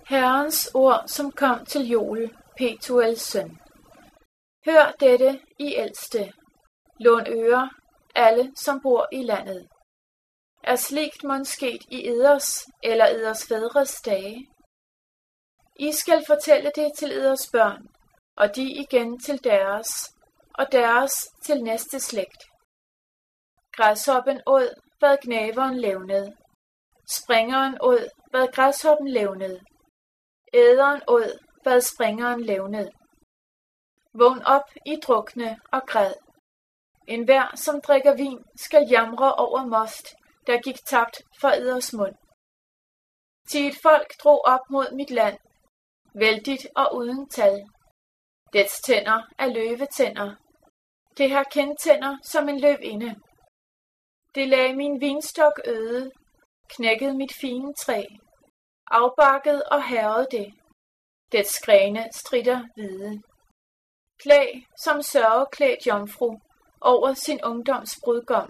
Herrens ord, som kom til Joel, Petuels søn. Hør dette, I ældste. Lån øre, alle, som bor i landet. Er sligt mon sket i eders eller eders fædres dage? I skal fortælle det til eders børn, og de igen til deres, og deres til næste slægt. Græshoppen åd, hvad gnaveren levnede. Springeren åd, hvad græshoppen levnede. Æderen åd, hvad springeren levnede. Vågn op, I drukne og græd. Enhver, som drikker vin, skal jamre over most, der gik tabt for eders mund. Til et folk drog op mod mit land, vældigt og uden tal. Dets tænder er løvetænder. Det har kindtænder som en løvinde. Det lagde min vinstok øde, knækkede mit fine træ, afbakket og hærgede det. Dets grene stritter hvide. Klæg som sørgeklædt jomfru over sin ungdoms brudgom.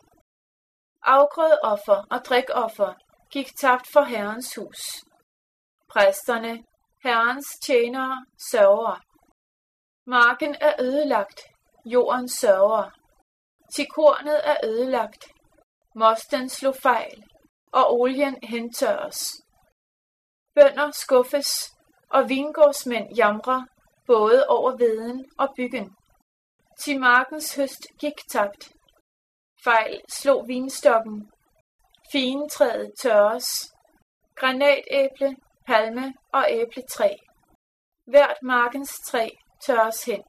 Afgrødoffer og drikoffer gik tabt for Herrens hus. Præsterne, Herrens tjenere, sørger. Marken er ødelagt, jorden sørger. Til kornet er ødelagt, mosten slog fejl, og olien hentørres. Bønder skuffes, og vingårdsmænd jamrer, både over veden og byggen. Til markens høst gik tabt. Fejl slog vinstokken. Figentræet tørres. Granatæble, palme og æbletræ. Hvert markens træ tørres hen.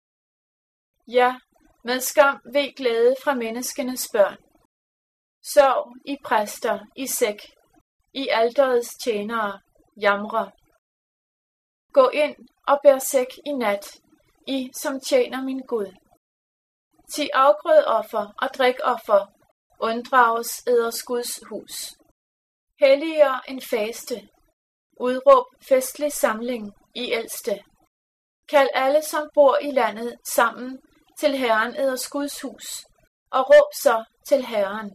Ja, med skam ved glæde fra menneskenes børn. Sørg, I præster, I sæk, I alterets tjenere, jamrer. Gå ind og bær sæk i nat, I som tjener min Gud. Til afgrødoffer og drikoffer unddrages eders Guds hus. Helligere en faste. Udråb festlig samling, I ældste. Kald alle, som bor i landet, sammen til Herren eders Guds hus, og råb så til Herren.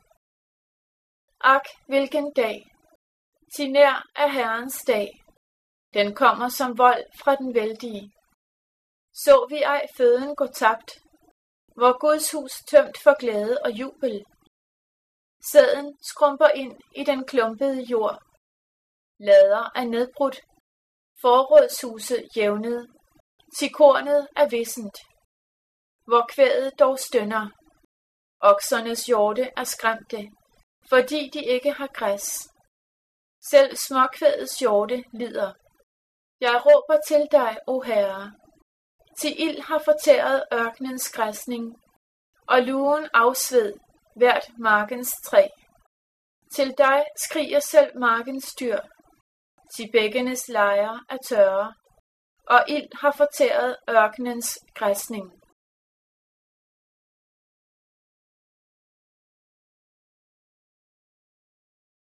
Ak, hvilken dag! Til nær er Herrens dag. Den kommer som vold fra den vældige. Så vi ej føden gå tabt, hvor Guds hus tømt for glæde og jubel. Sæden skrumper ind i den klumpede jord. Lader er nedbrudt, forrådshuse jævnet, til kornet er vissent. Hvor kvædet dog stønner, oksernes hjorte er skræmte, fordi de ikke har græs. Selv småkvædets hjorte lider. Jeg råber til dig, o Herre. Til ild har fortæret ørkenens græsning, og lugen afsved hvert markens træ. Til dig skriger selv markens dyr. Til bækkenes lejer er tørre, og ild har fortæret ørkenens græsning.